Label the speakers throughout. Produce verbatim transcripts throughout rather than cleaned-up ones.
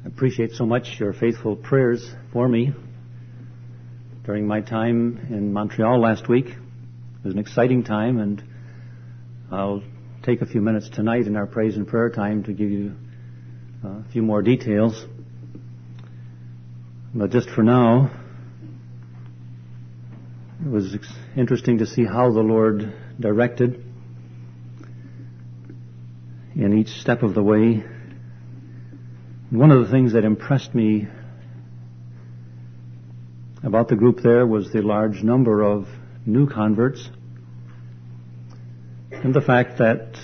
Speaker 1: I appreciate so much your faithful prayers for me during my time in Montreal last week. It was an exciting time, and I'll take a few minutes tonight in our praise and prayer time to give you a few more details. But just for now, it was interesting to see how the Lord directed in each step of the way. One of the things that impressed me about the group there was the large number of new converts, and the fact that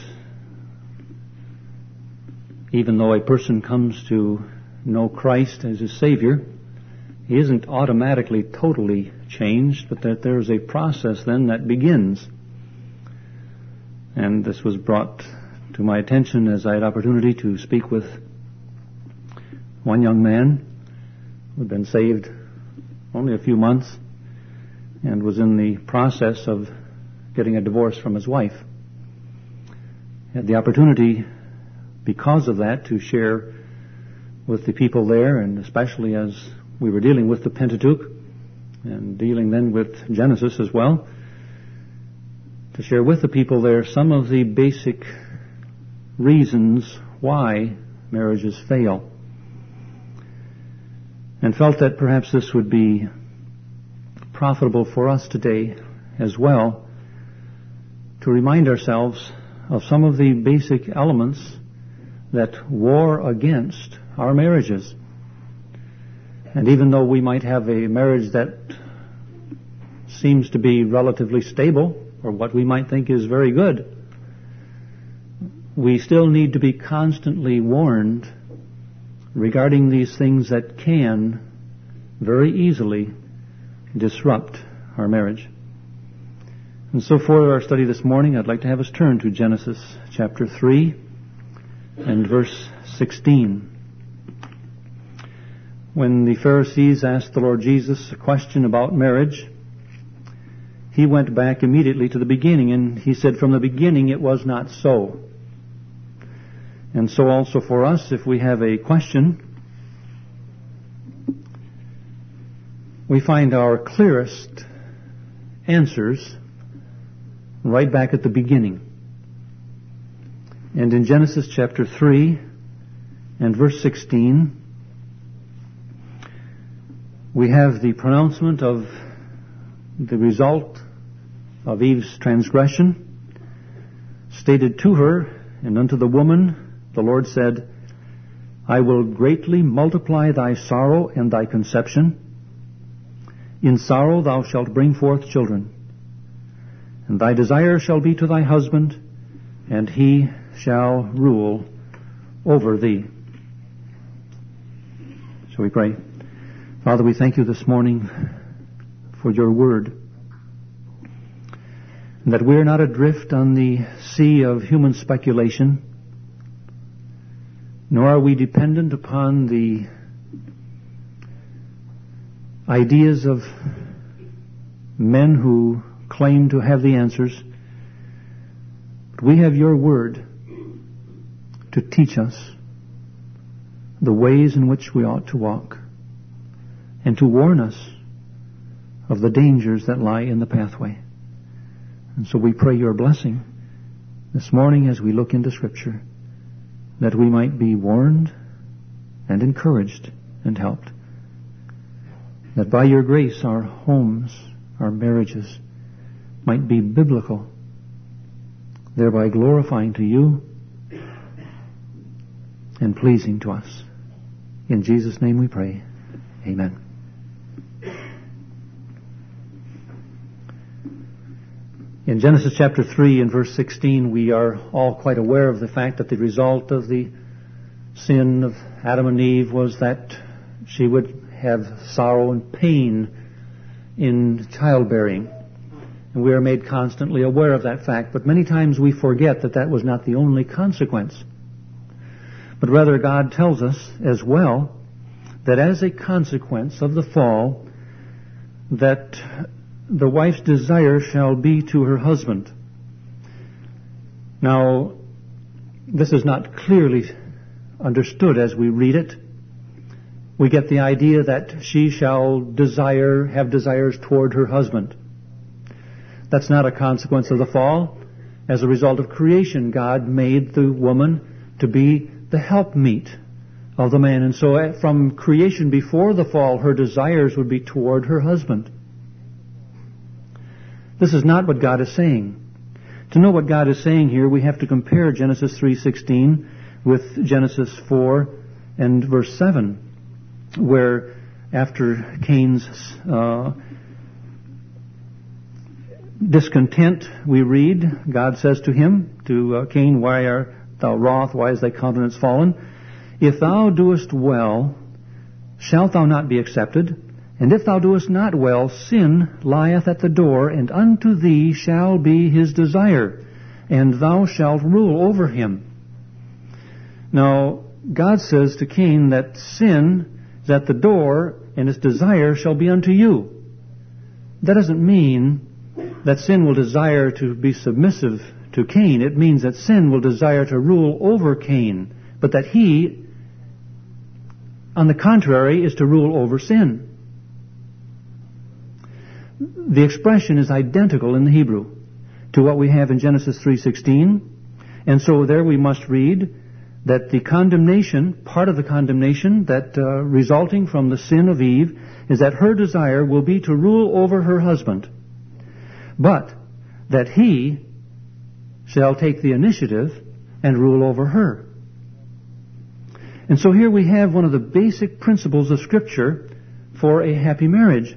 Speaker 1: even though a person comes to know Christ as his Savior, he isn't automatically totally changed, but that there's a process then that begins. And this was brought to my attention as I had opportunity to speak with one young man who had been saved only a few months and was in the process of getting a divorce from his wife. Had the opportunity, because of that, to share with the people there, and especially as we were dealing with the Pentateuch and dealing then with Genesis as well, to share with the people there some of the basic reasons why marriages fail. And felt that perhaps this would be profitable for us today as well, to remind ourselves of some of the basic elements that war against our marriages. And even though we might have a marriage that seems to be relatively stable, or what we might think is very good, we still need to be constantly warned regarding these things that can very easily disrupt our marriage. And so for our study this morning, I'd like to have us turn to Genesis chapter three and verse sixteen. When the Pharisees asked the Lord Jesus a question about marriage, he went back immediately to the beginning, and he said, from the beginning it was not so. And so also for us, if we have a question, we find our clearest answers right back at the beginning. And in Genesis chapter three and verse sixteen, we have the pronouncement of the result of Eve's transgression, stated to her, and unto the woman the Lord said, I will greatly multiply thy sorrow and thy conception. In sorrow thou shalt bring forth children. And thy desire shall be to thy husband, and he shall rule over thee. Shall we pray? Father, we thank you this morning for your word, and that we are not adrift on the sea of human speculation, nor are we dependent upon the ideas of men who claim to have the answers. But we have your word to teach us the ways in which we ought to walk, and to warn us of the dangers that lie in the pathway. And so we pray your blessing this morning as we look into Scripture, that we might be warned and encouraged and helped. That by your grace our homes, our marriages might be biblical, thereby glorifying to you and pleasing to us. In Jesus' name we pray. Amen. In Genesis chapter three and verse sixteen, we are all quite aware of the fact that the result of the sin of Adam and Eve was that she would have sorrow and pain in childbearing. And we are made constantly aware of that fact, but many times we forget that that was not the only consequence. But rather God tells us as well that as a consequence of the fall, that the wife's desire shall be to her husband. Now, this is not clearly understood as we read it, we get the idea that she shall desire, have desires toward her husband. That's not a consequence of the fall. As a result of creation, God made the woman to be the helpmeet of the man. And so from creation before the fall, her desires would be toward her husband. This is not what God is saying. To know what God is saying here, we have to compare Genesis three sixteen with Genesis four and verse seven, where after Cain's uh, discontent, we read, God says to him, to uh, Cain, why art thou wroth, why is thy countenance fallen? If thou doest well, shalt thou not be accepted? And if thou doest not well, sin lieth at the door, and unto thee shall be his desire, and thou shalt rule over him. Now, God says to Cain that sin is at the door, and its desire shall be unto you. That doesn't mean that sin will desire to be submissive to Cain. It means that sin will desire to rule over Cain, but that he, on the contrary, is to rule over sin. The expression is identical in the Hebrew to what we have in Genesis three sixteen. And so there we must read that the condemnation, part of the condemnation that uh, resulting from the sin of Eve, is that her desire will be to rule over her husband, but that he shall take the initiative and rule over her. And so here we have one of the basic principles of Scripture for a happy marriage.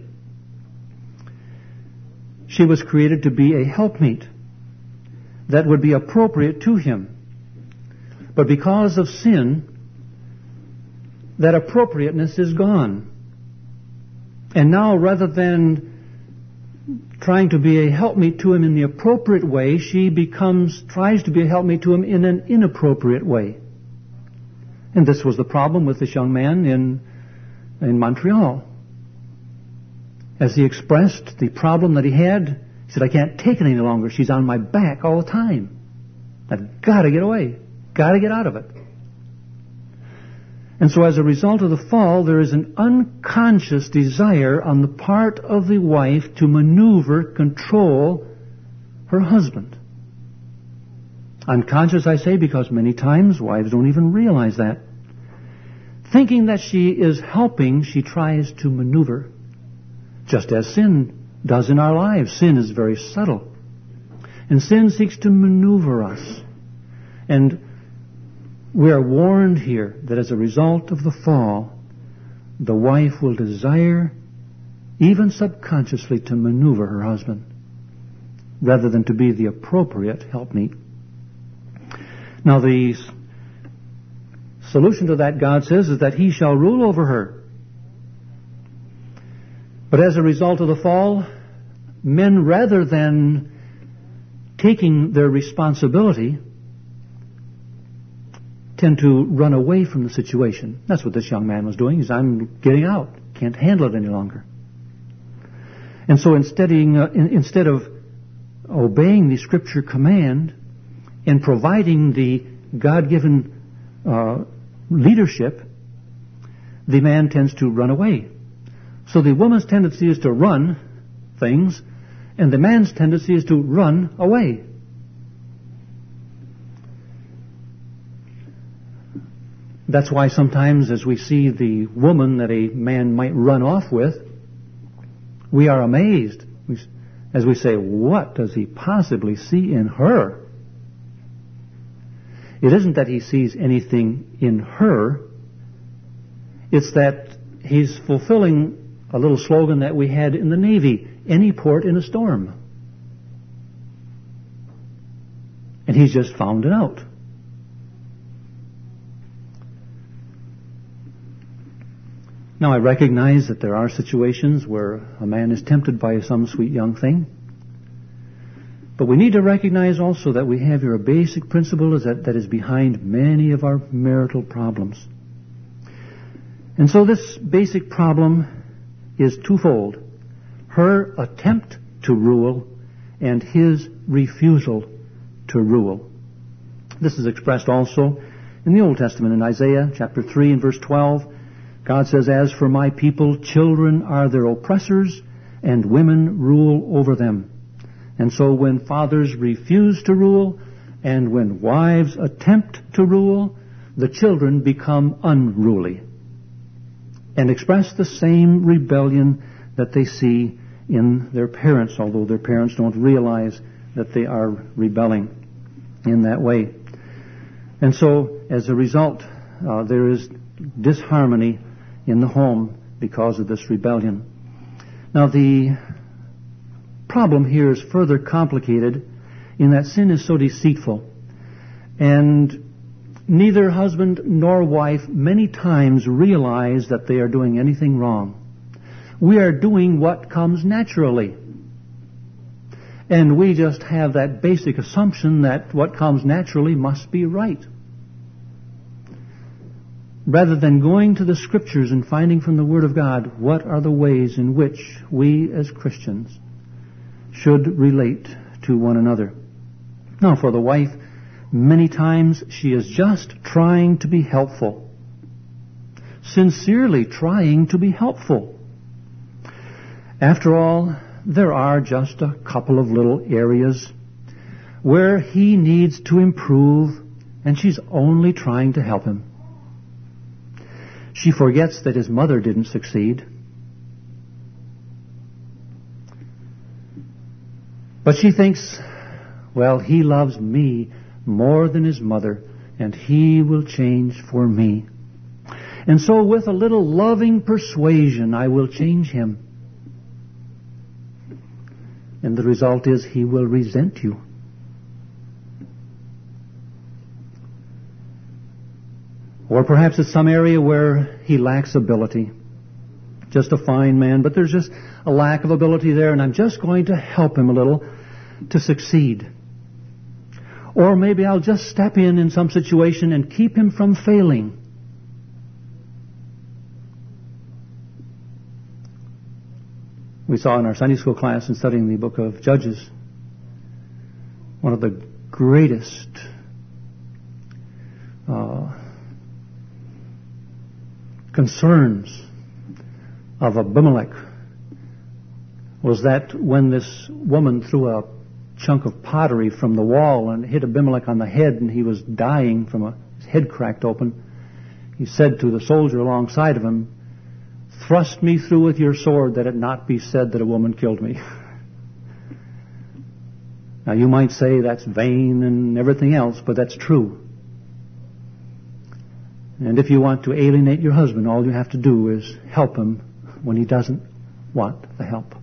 Speaker 1: She was created to be a helpmeet that would be appropriate to him. But because of sin, that appropriateness is gone. And now, rather than trying to be a helpmeet to him in the appropriate way, she becomes, tries to be a helpmeet to him in an inappropriate way. And this was the problem with this young man in, in Montreal. As he expressed the problem that he had, he said, I can't take it any longer. She's on my back all the time. I've got to get away. Got to get out of it. And so as a result of the fall, there is an unconscious desire on the part of the wife to maneuver, control her husband. Unconscious, I say, because many times wives don't even realize that. Thinking that she is helping, she tries to maneuver. Just as sin does in our lives. Sin is very subtle. And sin seeks to maneuver us. And we are warned here that as a result of the fall, the wife will desire, even subconsciously, to maneuver her husband, rather than to be the appropriate helpmeet. Now the solution to that, God says, is that he shall rule over her. But as a result of the fall, men, rather than taking their responsibility, tend to run away from the situation. That's what this young man was doing. He's, I'm getting out. Can't handle it any longer. And so instead, uh, in, instead of obeying the Scripture command and providing the God-given uh, leadership, the man tends to run away. So the woman's tendency is to run things, and the man's tendency is to run away. That's why sometimes as we see the woman that a man might run off with, we are amazed as we say, what does he possibly see in her? It isn't that he sees anything in her. It's that he's fulfilling a little slogan that we had in the Navy, any port in a storm. And he's just found it out. Now, I recognize that there are situations where a man is tempted by some sweet young thing. But we need to recognize also that we have here a basic principle that, that is behind many of our marital problems. And so this basic problem is twofold. Her attempt to rule and his refusal to rule. This is expressed also in the Old Testament in Isaiah chapter three and verse twelve. God says, "As for my people, children are their oppressors, and women rule over them." And so when fathers refuse to rule, and when wives attempt to rule, the children become unruly and express the same rebellion that they see in their parents, although their parents don't realize that they are rebelling in that way. And so, as a result, uh, there is disharmony in the home because of this rebellion. Now, the problem here is further complicated in that sin is so deceitful. And neither husband nor wife many times realize that they are doing anything wrong. We are doing what comes naturally. And we just have that basic assumption that what comes naturally must be right. Rather than going to the Scriptures and finding from the Word of God what are the ways in which we as Christians should relate to one another. Now, for the wife, many times she is just trying to be helpful. Sincerely trying to be helpful. After all, there are just a couple of little areas where he needs to improve, and she's only trying to help him. She forgets that his mother didn't succeed. But she thinks, well, he loves me more than his mother, and he will change for me. And so with a little loving persuasion, I will change him. And the result is he will resent you. Or perhaps it's some area where he lacks ability. Just a fine man, but there's just a lack of ability there, and I'm just going to help him a little to succeed. Or maybe I'll just step in in some situation and keep him from failing. We saw in our Sunday school class in studying the book of Judges, one of the greatest uh, concerns of Abimelech was that when this woman threw a chunk of pottery from the wall and hit Abimelech on the head and he was dying from a, his head cracked open, he said to the soldier alongside of him, "Thrust me through with your sword that it not be said that a woman killed me." Now you might say that's vain and everything else, but that's true. And if you want to alienate your husband, all you have to do is help him when he doesn't want the help.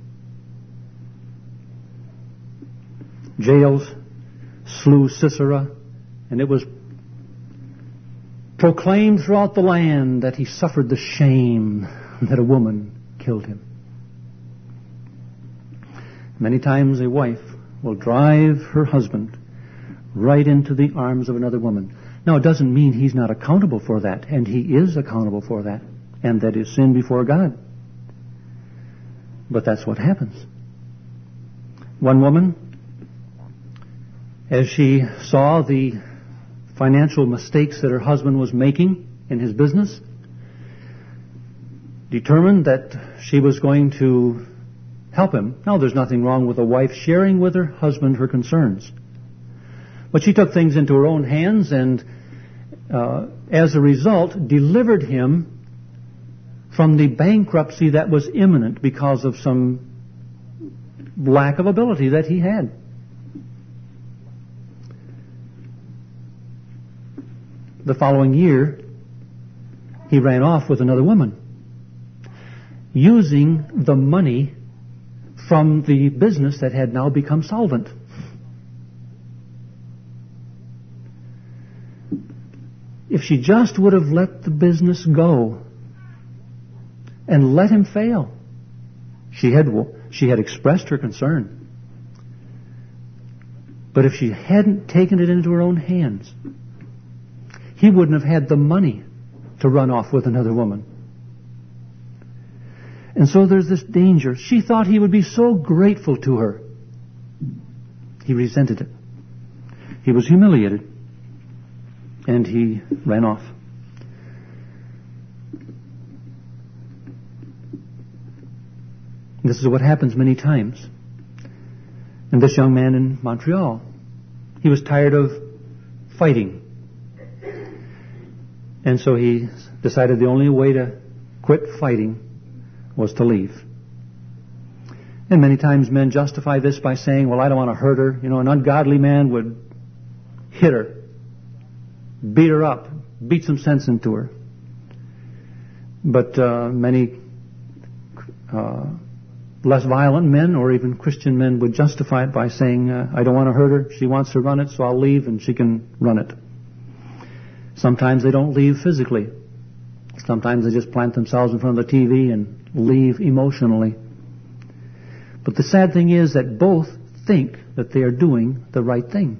Speaker 1: Jael slew Sisera, and it was proclaimed throughout the land that he suffered the shame that a woman killed him. Many times a wife will drive her husband right into the arms of another woman. Now, it doesn't mean he's not accountable for that, and he is accountable for that, and that is sin before God. But that's what happens. One woman, as she saw the financial mistakes that her husband was making in his business, determined that she was going to help him. Now, there's nothing wrong with a wife sharing with her husband her concerns. But she took things into her own hands and, uh, as a result, delivered him from the bankruptcy that was imminent because of some lack of ability that he had. The following year, he ran off with another woman, using the money from the business that had now become solvent. If she just would have let the business go and let him fail, she had she had expressed her concern. But if she hadn't taken it into her own hands, he wouldn't have had the money to run off with another woman. And so there's this danger. She thought he would be so grateful to her. He resented it. He was humiliated. And he ran off. And this is what happens many times. And this young man in Montreal, he was tired of fighting. And so he decided the only way to quit fighting was to leave. And many times men justify this by saying, well, I don't want to hurt her. You know, an ungodly man would hit her, beat her up, beat some sense into her. But uh, many uh, less violent men or even Christian men would justify it by saying, uh, I don't want to hurt her. She wants to run it, so I'll leave and she can run it. Sometimes they don't leave physically. Sometimes they just plant themselves in front of the T V and leave emotionally. But the sad thing is that both think that they are doing the right thing.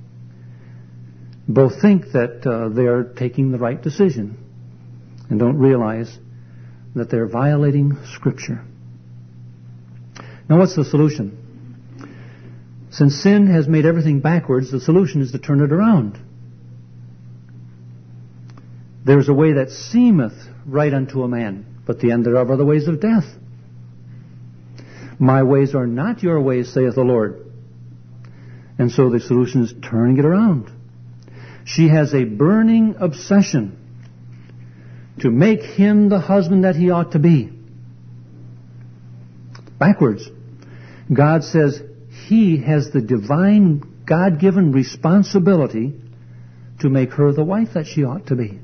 Speaker 1: Both think that uh, they are taking the right decision and don't realize that they're violating Scripture. Now, what's the solution? Since sin has made everything backwards, the solution is to turn it around. There is a way that seemeth right unto a man, but the end thereof are the ways of death. My ways are not your ways, saith the Lord. And so the solution is turning it around. She has a burning obsession to make him the husband that he ought to be. Backwards. God says he has the divine, God-given responsibility to make her the wife that she ought to be.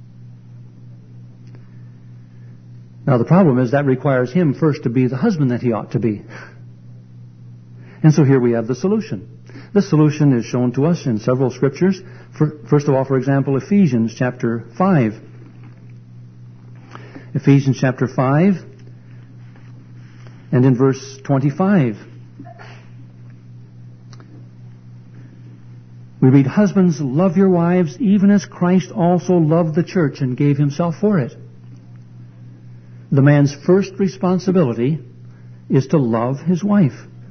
Speaker 1: Now the problem is that requires him first to be the husband that he ought to be. And so here we have the solution. The solution is shown to us in several scriptures. First of all, for example, Ephesians chapter five. Ephesians chapter five and in verse twenty-five. We read, husbands, love your wives, even as Christ also loved the church and gave himself for it. The man's first responsibility is to love his wife.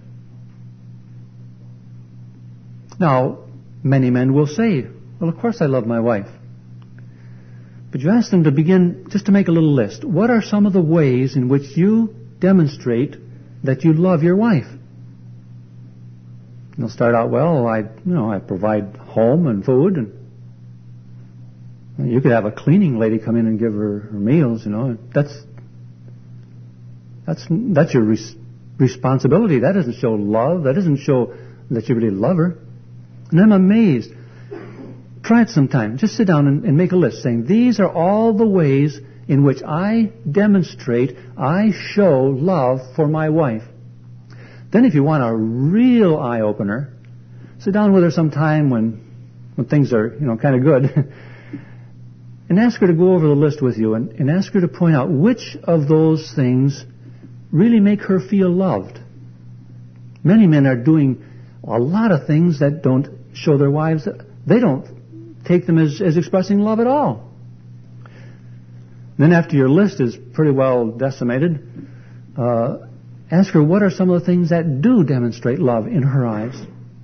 Speaker 1: Now, many men will say, well, of course I love my wife. But you ask them to begin, just to make a little list. What are some of the ways in which you demonstrate that you love your wife? They'll start out, well, I, you know, I provide home and food, and you could have a cleaning lady come in and give her, her meals, you know. That's That's that's your res- responsibility. That doesn't show love. That doesn't show that you really love her. And I'm amazed. Try it sometime. Just sit down and, and make a list saying, these are all the ways in which I demonstrate, I show love for my wife. Then if you want a real eye-opener, sit down with her sometime when, when things are, you know, kind of good and ask her to go over the list with you and, and ask her to point out which of those things really make her feel loved. Many men are doing a lot of things that don't show their wives, they don't take them as, as expressing love at all. Then after your list is pretty well decimated, uh, ask her what are some of the things that do demonstrate love in her eyes.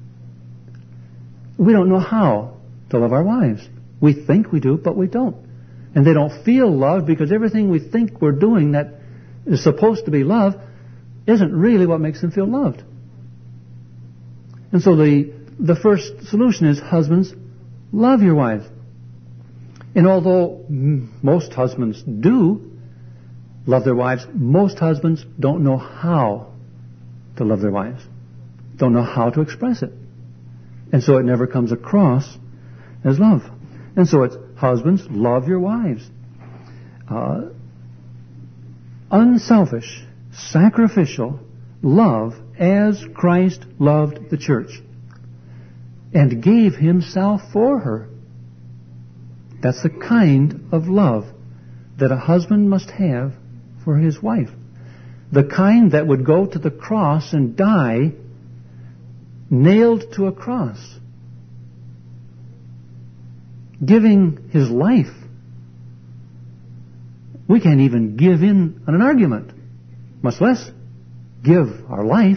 Speaker 1: We don't know how to love our wives. We think we do, but we don't. And they don't feel loved because everything we think we're doing that is supposed to be love isn't really what makes them feel loved. And so the the first solution is, husbands, love your wives. And although most husbands do love their wives, most husbands don't know how to love their wives. Don't know how to express it. And so it never comes across as love. And so it's, husbands, love your wives. Uh, unselfish, sacrificial love as Christ loved the church and gave himself for her. That's the kind of love that a husband must have for his wife. The kind that would go to the cross and die nailed to a cross, giving his life. We can't even give in on an argument, much less give our life.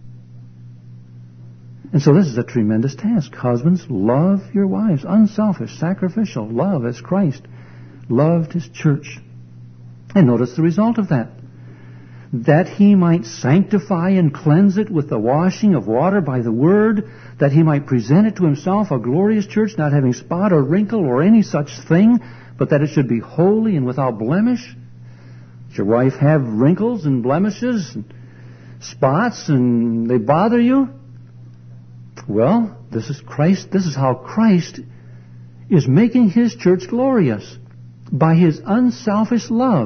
Speaker 1: And so this is a tremendous task. Husbands, love your wives. Unselfish, sacrificial love as Christ loved his church. And notice the result of that. that he might sanctify and cleanse it with the washing of water by the word, that he might present it to himself a glorious church, not having spot or wrinkle or any such thing, but that it should be holy and without blemish. Does your wife have wrinkles and blemishes and spots and they bother you? Well, this is Christ. This is how Christ is making his church glorious, by his unselfish love.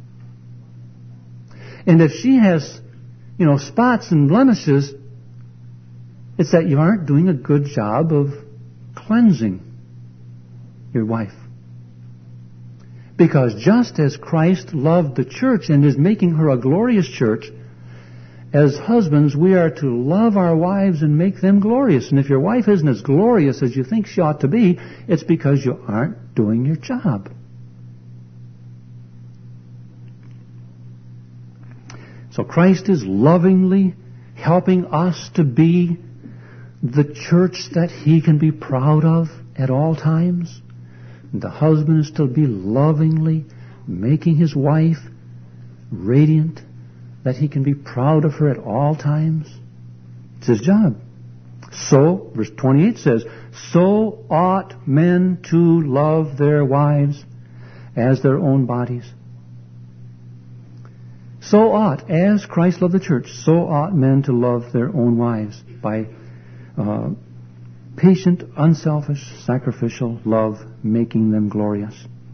Speaker 1: And if she has, you know, spots and blemishes, it's that you aren't doing a good job of cleansing your wife. Because just as Christ loved the church and is making her a glorious church, as husbands, we are to love our wives and make them glorious. And if your wife isn't as glorious as you think she ought to be, it's because you aren't doing your job. So Christ is lovingly helping us to be the church that he can be proud of at all times. And the husband is to be lovingly making his wife radiant, that he can be proud of her at all times. It's his job. So, verse twenty-eight says, so ought men to love their wives as their own bodies. So ought, as Christ loved the church, so ought men to love their own wives by uh, patient, unselfish, sacrificial love, making them glorious.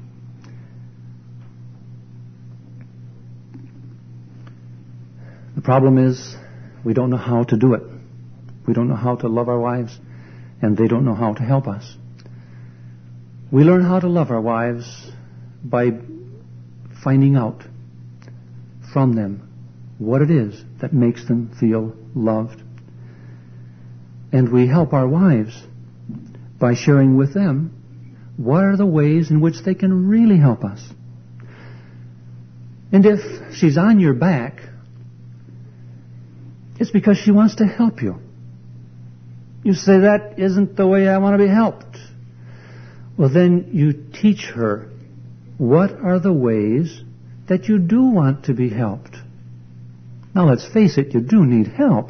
Speaker 1: The problem is we don't know how to do it. We don't know how to love our wives, and they don't know how to help us. We learn how to love our wives by finding out from them what it is that makes them feel loved. And we help our wives by sharing with them what are the ways in which they can really help us. And if she's on your back, it's because she wants to help you. You say, that isn't the way I want to be helped. Well, then you teach her what are the ways that you do want to be helped. Now, let's face it, you do need help.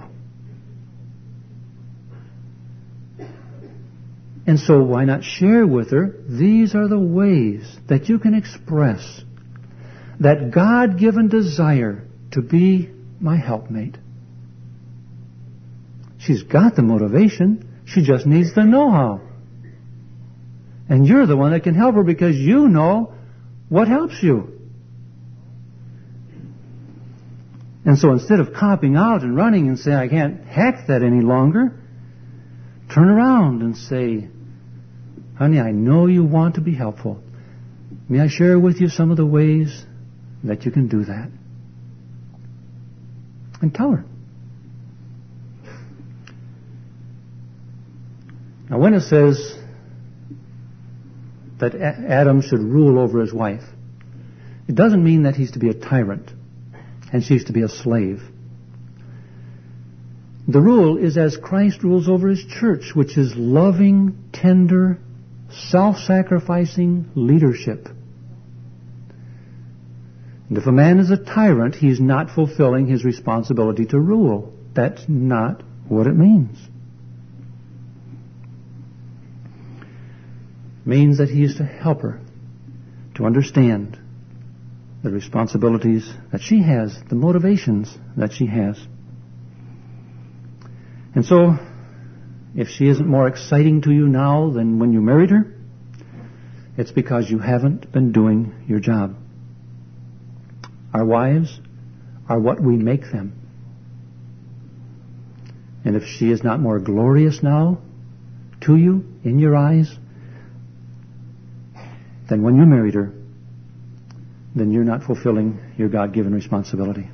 Speaker 1: And so why not share with her, these are the ways that you can express that God-given desire to be my helpmate. She's got the motivation. She just needs the know-how. And you're the one that can help her because you know what helps you. And so instead of copping out and running and saying, I can't hack that any longer, turn around and say, honey, I know you want to be helpful. May I share with you some of the ways that you can do that? And tell her. Now, when it says that Adam should rule over his wife, it doesn't mean that he's to be a tyrant and she's to be a slave. The rule is as Christ rules over his church, which is loving, tender, self-sacrificing leadership. And if a man is a tyrant, he's not fulfilling his responsibility to rule. That's not what it means. It means that he is to help her to understand the responsibilities that she has, the motivations that she has. And so, if she isn't more exciting to you now than when you married her, it's because you haven't been doing your job. Our wives are what we make them. And if she is not more glorious now to you, in your eyes, than when you married her, then you're not fulfilling your God-given responsibility.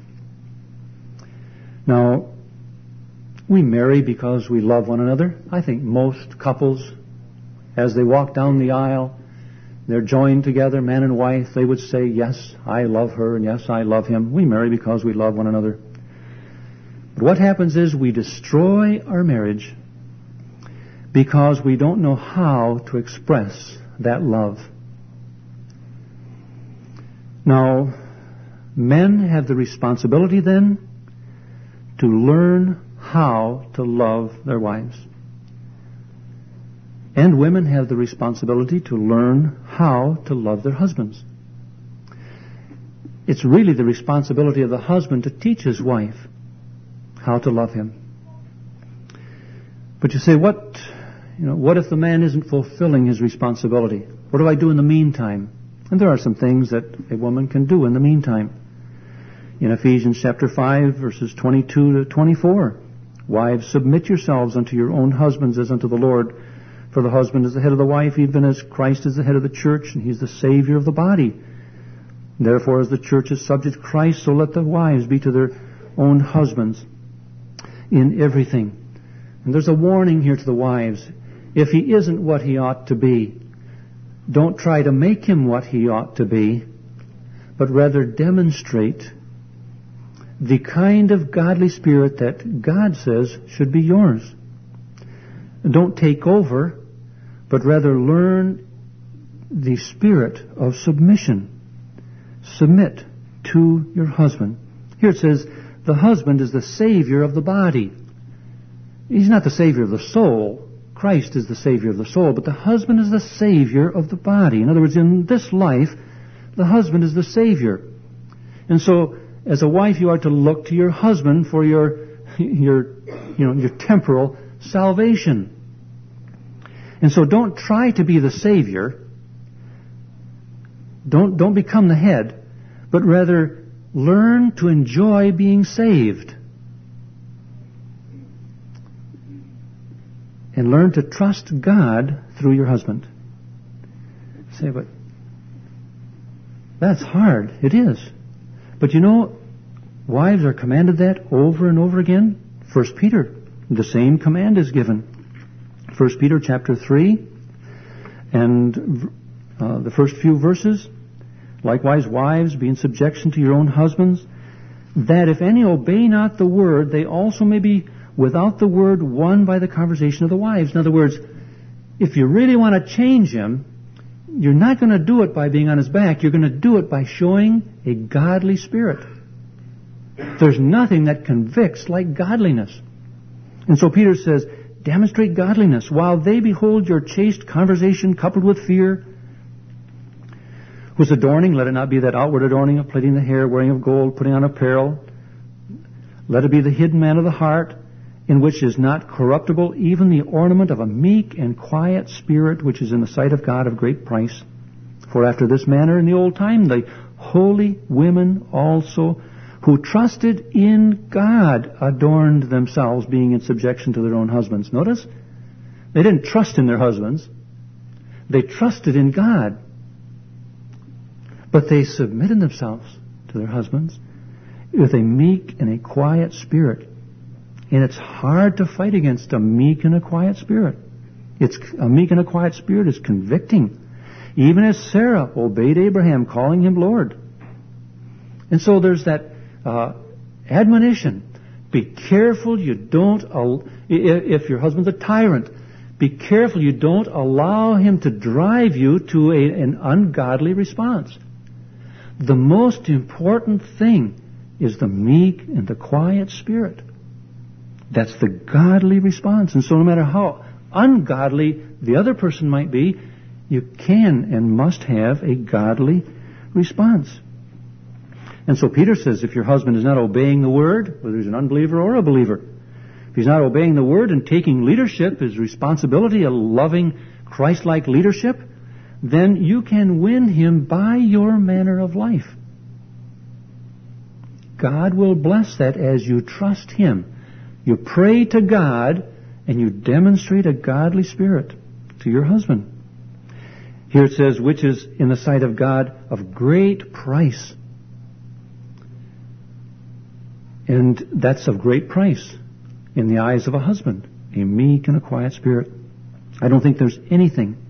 Speaker 1: Now, we marry because we love one another. I think most couples, as they walk down the aisle, they're joined together, man and wife, they would say, yes, I love her, and yes, I love him. We marry because we love one another. But what happens is we destroy our marriage because we don't know how to express that love. Now, Men have the responsibility then to learn how to love their wives. And women have the responsibility to learn how to love their husbands. It's really the responsibility of the husband to teach his wife how to love him. But you say, what, you know, what if the man isn't fulfilling his responsibility? What do I do in the meantime? And there are some things that a woman can do in the meantime. In Ephesians chapter five, verses twenty-two to twenty-four, wives, submit yourselves unto your own husbands as unto the Lord. For the husband is the head of the wife, even as Christ is the head of the church, and he's the Savior of the body. Therefore, as the church is subject to Christ, so let the wives be to their own husbands in everything. And there's a warning here to the wives. If he isn't what he ought to be, don't try to make him what he ought to be, but rather demonstrate the kind of godly spirit that God says should be yours. Don't take over, but rather learn the spirit of submission. Submit to your husband. Here it says, the husband is the Savior of the body. He's not the Savior of the soul. Christ is the Savior of the soul, but the husband is the Savior of the body. In other words, in this life, the husband is the Savior. And so, as a wife, you are to look to your husband for your, your, you know, your temporal salvation. And so don't try to be the Savior. Don't, don't become the head, but rather learn to enjoy being saved. And learn to trust God through your husband. You say, but that's hard. It is. But you know, wives are commanded that over and over again. First Peter, the same command is given. First Peter chapter three, and uh, the first few verses. Likewise, wives, be in subjection to your own husbands, that if any obey not the word, they also may be without the word won by the conversation of the wives. In other words, if you really want to change him, you're not going to do it by being on his back. You're going to do it by showing a godly spirit. There's nothing that convicts like godliness. And so Peter says, demonstrate godliness while they behold your chaste conversation coupled with fear. Whose adorning, let it not be that outward adorning of plaiting the hair, wearing of gold, putting on apparel. Let it be the hidden man of the heart, in which is not corruptible even the ornament of a meek and quiet spirit, which is in the sight of God of great price. For after this manner in the old time, the holy women also, who trusted in God, adorned themselves, being in subjection to their own husbands. Notice, they didn't trust in their husbands. They trusted in God. But they submitted themselves to their husbands with a meek and a quiet spirit. And it's hard to fight against a meek and a quiet spirit. It's a meek and a quiet spirit is convicting. Even as Sarah obeyed Abraham, calling him Lord. And so there's that uh, admonition. Be careful you don't, al- if your husband's a tyrant, be careful you don't allow him to drive you to a, an ungodly response. The most important thing is the meek and the quiet spirit. That's the godly response. And so no matter how ungodly the other person might be, you can and must have a godly response. And so Peter says if your husband is not obeying the word, whether he's an unbeliever or a believer, if he's not obeying the word and taking leadership, his responsibility, a loving Christ-like leadership, then you can win him by your manner of life. God will bless that as you trust him. You pray to God and you demonstrate a godly spirit to your husband. Here it says, which is in the sight of God of great price. And that's of great price in the eyes of a husband, a meek and a quiet spirit. I don't think there's anything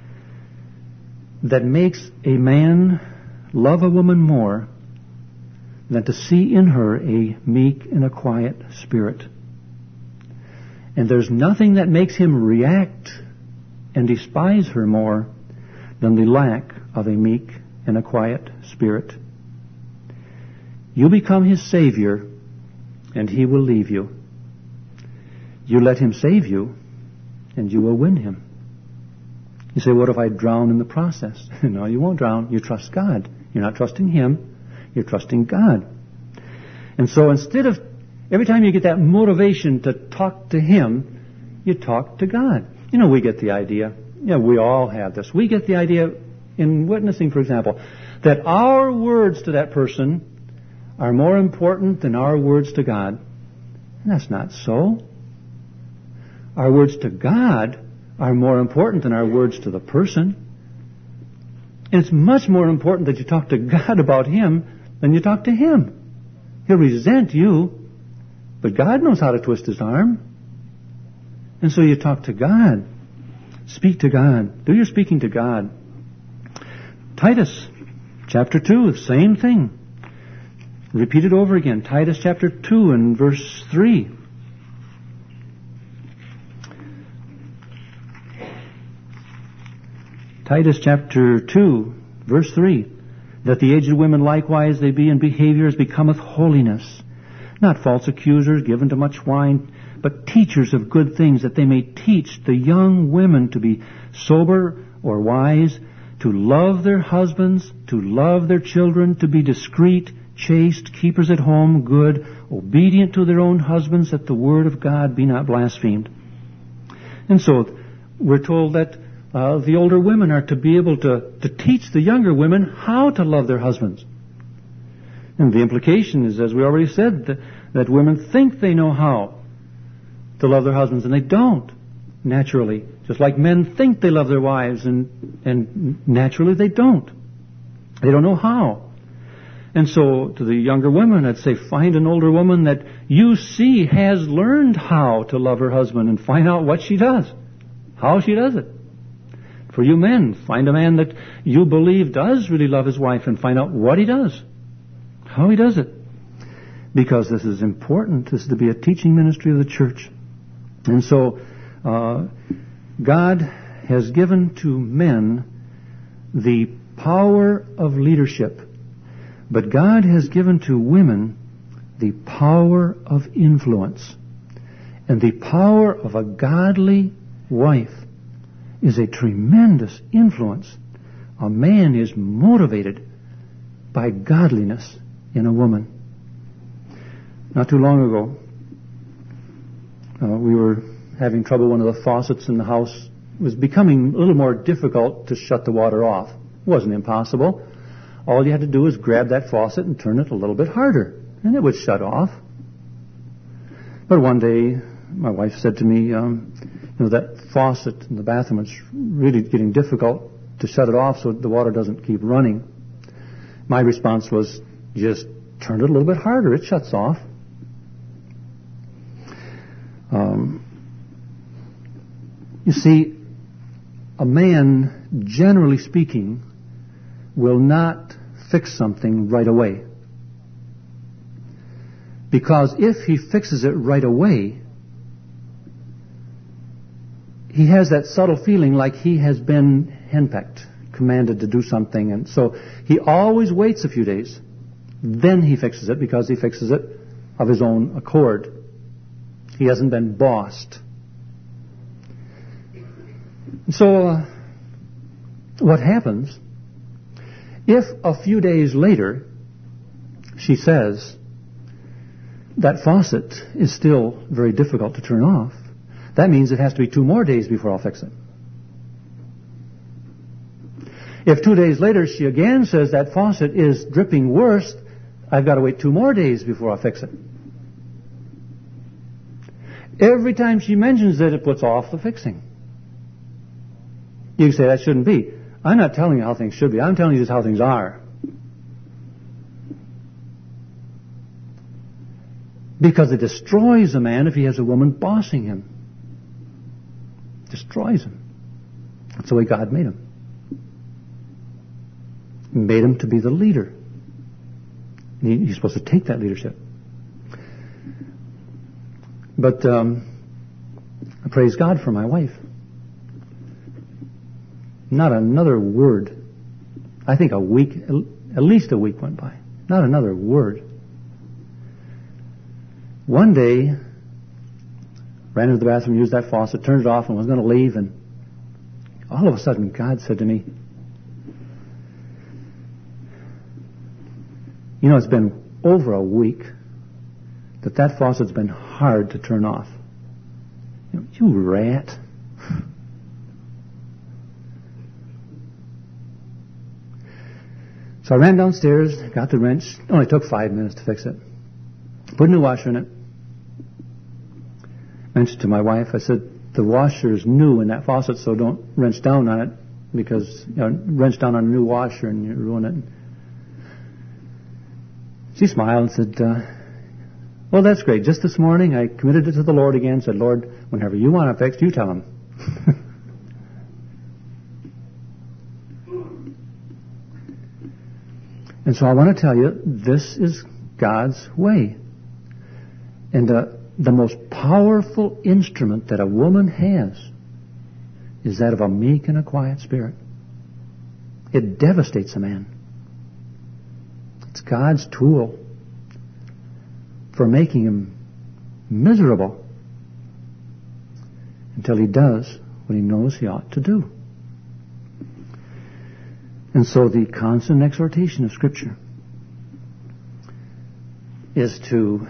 Speaker 1: that makes a man love a woman more than to see in her a meek and a quiet spirit. And there's nothing that makes him react and despise her more than the lack of a meek and a quiet spirit. You become His Savior, and He will leave you. You let Him save you, and you will win Him. You say, what if I drown in the process? No, you won't drown. You trust God. You're not trusting Him. You're trusting God. And so instead of, every time you get that motivation to talk to Him, you talk to God. You know, we get the idea. Yeah, we all have this. We get the idea in witnessing, for example, that our words to that person are more important than our words to God. And that's not so. Our words to God are more important than our words to the person. And it's much more important that you talk to God about Him than you talk to Him. He'll resent you, but God knows how to twist His arm. And so you talk to God. Speak to God. Do your speaking to God. Titus chapter two, same thing. Repeat it over again. Titus chapter two and verse three. Titus chapter two, verse three. That the aged women likewise they be in behavior as becometh holiness, not false accusers, given to much wine, but teachers of good things, that they may teach the young women to be sober or wise, to love their husbands, to love their children, to be discreet, chaste, keepers at home, good, obedient to their own husbands, that the word of God be not blasphemed. And so we're told that uh, the older women are to be able to, to teach the younger women how to love their husbands. And the implication is, as we already said, that, that women think they know how to love their husbands, and they don't, naturally. Just like men think they love their wives, and, and naturally they don't. They don't know how. And so to the younger women, I'd say find an older woman that you see has learned how to love her husband, and find out what she does, how she does it. For you men, find a man that you believe does really love his wife, and find out what he does, how he does it. Because this is important. This is to be a teaching ministry of the church. And so uh, God has given to men the power of leadership, but God has given to women the power of influence. And the power of a godly wife is a tremendous influence. A man is motivated by godliness in a woman. Not too long ago, uh, we were having trouble. One of the faucets in the house was becoming a little more difficult to shut the water off. It wasn't impossible. All you had to do was grab that faucet and turn it a little bit harder, and it would shut off. But one day, my wife said to me, um, you know, that faucet in the bathroom, it's really getting difficult to shut it off so the water doesn't keep running. My response was, just turn it a little bit harder. It shuts off. Um, you see, a man, generally speaking, will not fix something right away. Because if he fixes it right away, he has that subtle feeling like he has been henpecked, commanded to do something. And so he always waits a few days. Then he fixes it, because he fixes it of his own accord. He hasn't been bossed. So uh, what happens if a few days later she says, that faucet is still very difficult to turn off? That means it has to be two more days before I'll fix it. If two days later she again says that faucet is dripping worse, I've got to wait two more days before I fix it. Every time she mentions it, it puts off the fixing. You can say that shouldn't be. I'm not telling you how things should be. I'm telling you just how things are. Because it destroys a man if he has a woman bossing him. Destroys him. That's the way God made him. He made him to be the leader. He, he's supposed to take that leadership. But um, I praise God for my wife. Not another word. I think a week, at least a week went by. Not another word One day, ran into the bathroom, used that faucet, turned it off, and was going to leave, and all of a sudden God said to me, you know, it's been over a week that that faucet's been hard to turn off. You know, you rat. So I ran downstairs, got the wrench. It only took five minutes to fix it. Put a new washer in it. Mentioned to my wife, I said, the washer is new in that faucet, so don't wrench down on it, because, you know, wrench down on a new washer and you ruin it. She smiled and said, uh, well, that's great. Just this morning I committed it to the Lord again, said, Lord, whenever you want it fixed, you tell him. And so I want to tell you, this is God's way. And uh, the most powerful instrument that a woman has is that of a meek and a quiet spirit. It devastates a man. It's God's tool for making him miserable until he does what he knows he ought to do. And so the constant exhortation of Scripture is to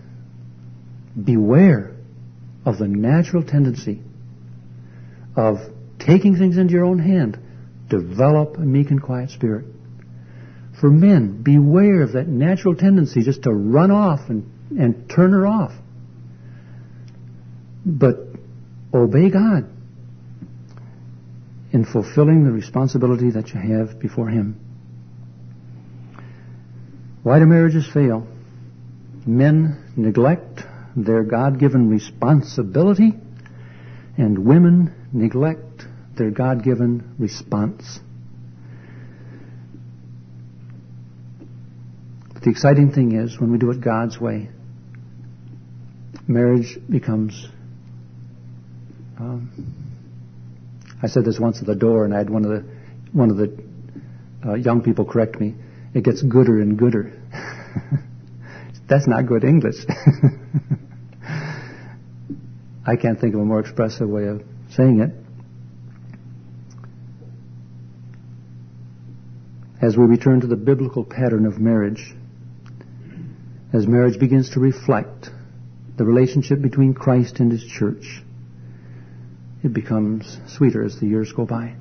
Speaker 1: beware of the natural tendency of taking things into your own hand. Develop a meek and quiet spirit. For men, beware of that natural tendency just to run off and, and turn her off. But obey God in fulfilling the responsibility that you have before Him. Why do marriages fail? Men neglect their God-given responsibility, and women neglect their God-given response. But the exciting thing is, when we do it God's way, marriage becomes... Um, I said this once at the door, and I had one of the one of the uh, young people correct me. It gets gooder and gooder. That's not good English. I can't think of a more expressive way of saying it. As we return to the biblical pattern of marriage, as marriage begins to reflect the relationship between Christ and His church, it becomes sweeter as the years go by.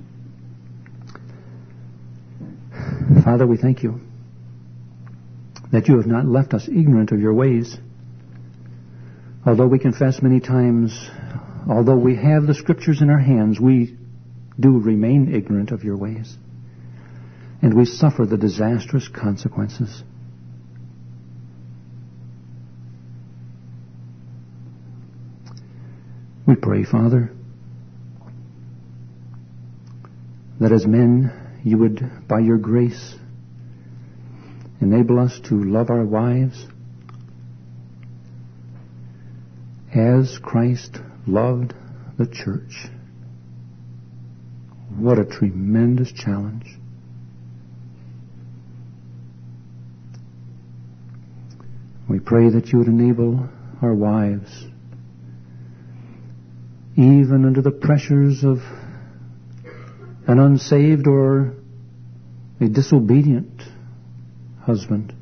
Speaker 1: Father, we thank you that you have not left us ignorant of your ways. Although we confess many times, although we have the Scriptures in our hands, we do remain ignorant of your ways. And we suffer the disastrous consequences. We pray, Father, that as men, you would, by your grace, enable us to love our wives as Christ loved the church. What a tremendous challenge. We pray that you would enable our wives, even under the pressures of an unsaved or a disobedient husband,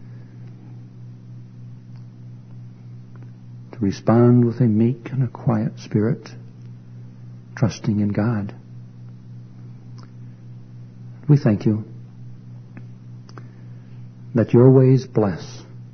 Speaker 1: to respond with a meek and a quiet spirit, trusting in God. We thank you that your ways bless.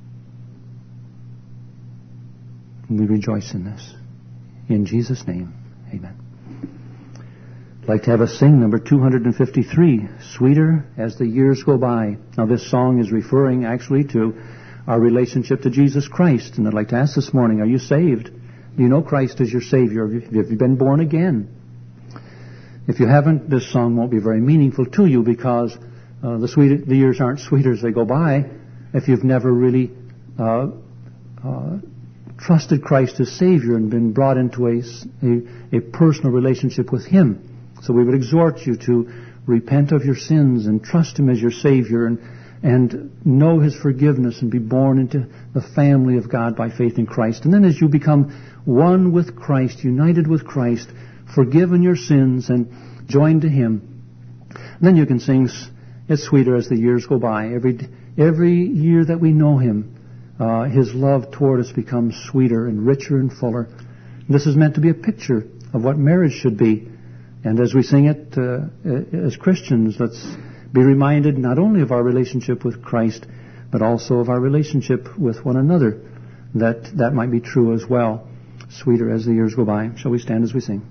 Speaker 1: And we rejoice in this. In Jesus' name, amen. I'd like to have us sing number two hundred fifty-three, Sweeter as the Years Go By. Now this song is referring actually to our relationship to Jesus Christ. And I'd like to ask this morning, are you saved? Do you know Christ as your Savior? Have you been born again? If you haven't, this song won't be very meaningful to you, because uh, the, sweet, the years aren't sweeter as they go by if you've never really uh, uh, trusted Christ as Savior and been brought into a, a, a personal relationship with Him. So we would exhort you to repent of your sins and trust Him as your Savior, and, and know His forgiveness and be born into the family of God by faith in Christ. And then as you become one with Christ, united with Christ, forgiven your sins and joined to Him, then you can sing, "It's sweeter as the years go by." Every every year that we know Him, uh, His love toward us becomes sweeter and richer and fuller. This is meant to be a picture of what marriage should be. And as we sing it uh, as Christians, let's be reminded not only of our relationship with Christ, but also of our relationship with one another, that that might be true as well. Sweeter as the years go by. Shall we stand as we sing?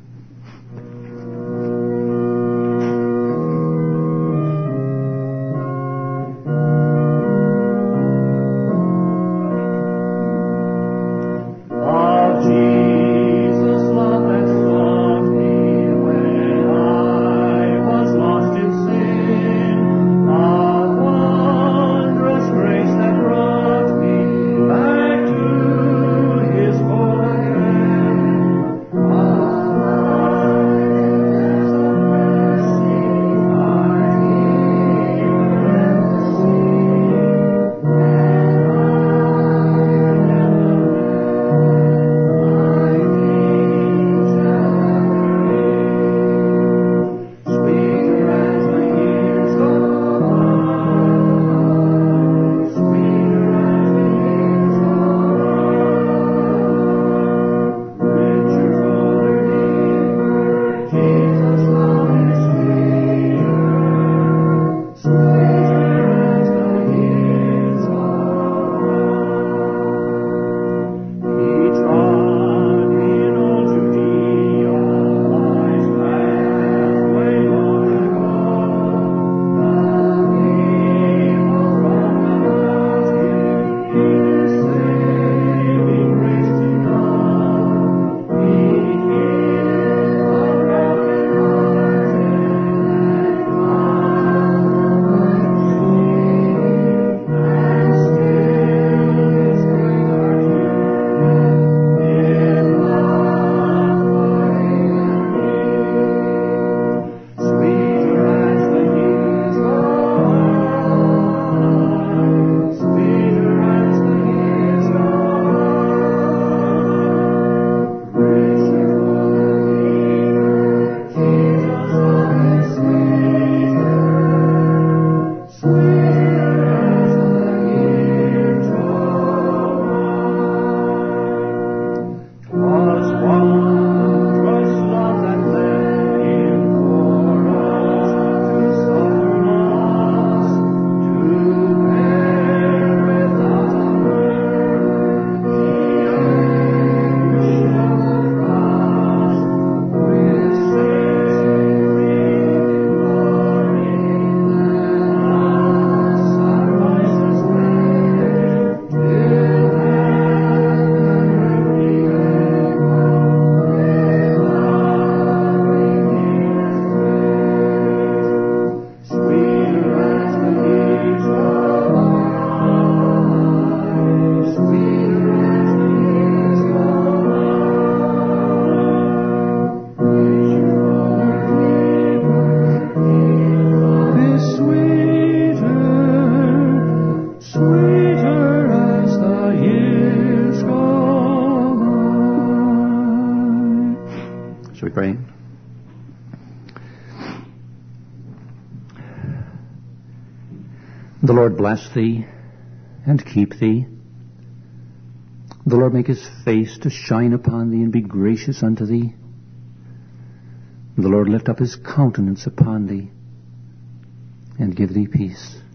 Speaker 1: The Lord bless thee and keep thee. The Lord make His face to shine upon thee and be gracious unto thee. The Lord lift up His countenance upon thee and give thee peace.